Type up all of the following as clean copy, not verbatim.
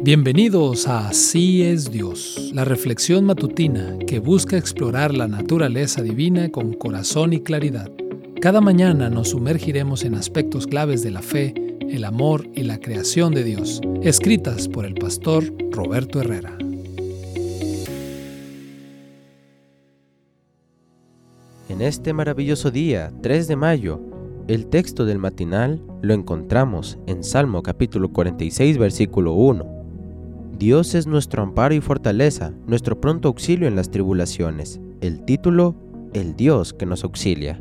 Bienvenidos a Así es Dios, la reflexión matutina que busca explorar la naturaleza divina con corazón y claridad. Cada mañana nos sumergiremos en aspectos claves de la fe, el amor y la creación de Dios, escritas por el pastor Roberto Herrera. En este maravilloso día, 3 de mayo, el texto del matinal lo encontramos en Salmo capítulo 46, versículo 1. Dios es nuestro amparo y fortaleza, nuestro pronto auxilio en las tribulaciones. El título, el Dios que nos auxilia.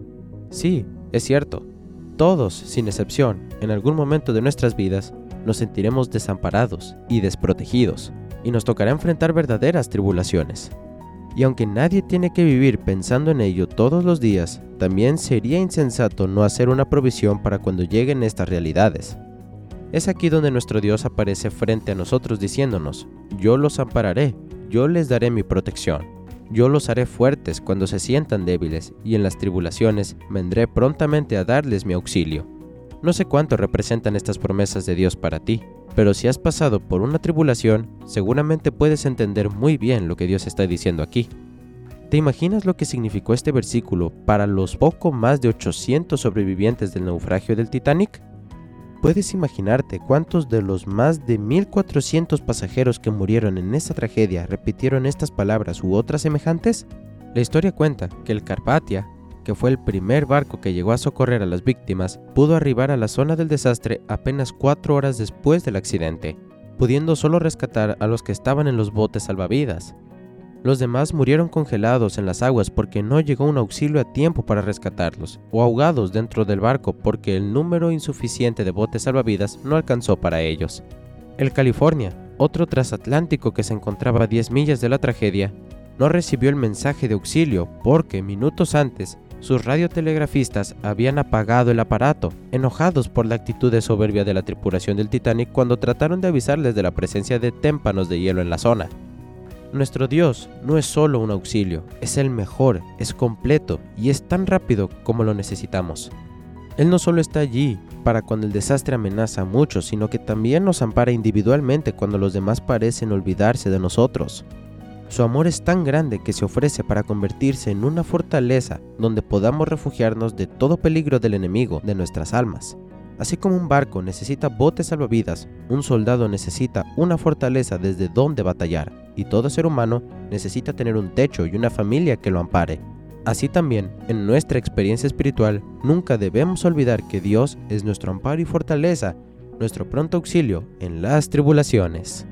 Sí, es cierto. Todos, sin excepción, en algún momento de nuestras vidas, nos sentiremos desamparados y desprotegidos, y nos tocará enfrentar verdaderas tribulaciones. Y aunque nadie tiene que vivir pensando en ello todos los días, también sería insensato no hacer una provisión para cuando lleguen estas realidades. Es aquí donde nuestro Dios aparece frente a nosotros diciéndonos: yo los ampararé, yo les daré mi protección, yo los haré fuertes cuando se sientan débiles, y en las tribulaciones vendré prontamente a darles mi auxilio. No sé cuánto representan estas promesas de Dios para ti, pero si has pasado por una tribulación, seguramente puedes entender muy bien lo que Dios está diciendo aquí. ¿Te imaginas lo que significó este versículo para los poco más de 800 sobrevivientes del naufragio del Titanic? ¿Puedes imaginarte cuántos de los más de 1,400 pasajeros que murieron en esta tragedia repitieron estas palabras u otras semejantes? La historia cuenta que el Carpathia, que fue el primer barco que llegó a socorrer a las víctimas, pudo arribar a la zona del desastre apenas 4 horas después del accidente, pudiendo solo rescatar a los que estaban en los botes salvavidas. Los demás murieron congelados en las aguas porque no llegó un auxilio a tiempo para rescatarlos, o ahogados dentro del barco porque el número insuficiente de botes salvavidas no alcanzó para ellos. El California, otro transatlántico que se encontraba a 10 millas de la tragedia, no recibió el mensaje de auxilio porque minutos antes sus radiotelegrafistas habían apagado el aparato, enojados por la actitud de soberbia de la tripulación del Titanic cuando trataron de avisarles de la presencia de témpanos de hielo en la zona. Nuestro Dios no es solo un auxilio, es el mejor, es completo y es tan rápido como lo necesitamos. Él no solo está allí para cuando el desastre amenaza a muchos, sino que también nos ampara individualmente cuando los demás parecen olvidarse de nosotros. Su amor es tan grande que se ofrece para convertirse en una fortaleza donde podamos refugiarnos de todo peligro del enemigo de nuestras almas. Así como un barco necesita botes salvavidas, un soldado necesita una fortaleza desde donde batallar, y todo ser humano necesita tener un techo y una familia que lo ampare. Así también, en nuestra experiencia espiritual, nunca debemos olvidar que Dios es nuestro amparo y fortaleza, nuestro pronto auxilio en las tribulaciones.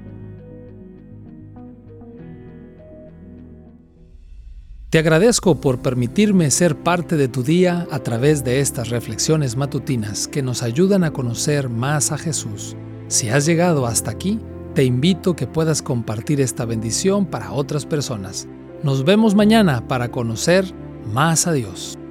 Te agradezco por permitirme ser parte de tu día a través de estas reflexiones matutinas que nos ayudan a conocer más a Jesús. Si has llegado hasta aquí, te invito a que puedas compartir esta bendición para otras personas. Nos vemos mañana para conocer más a Dios.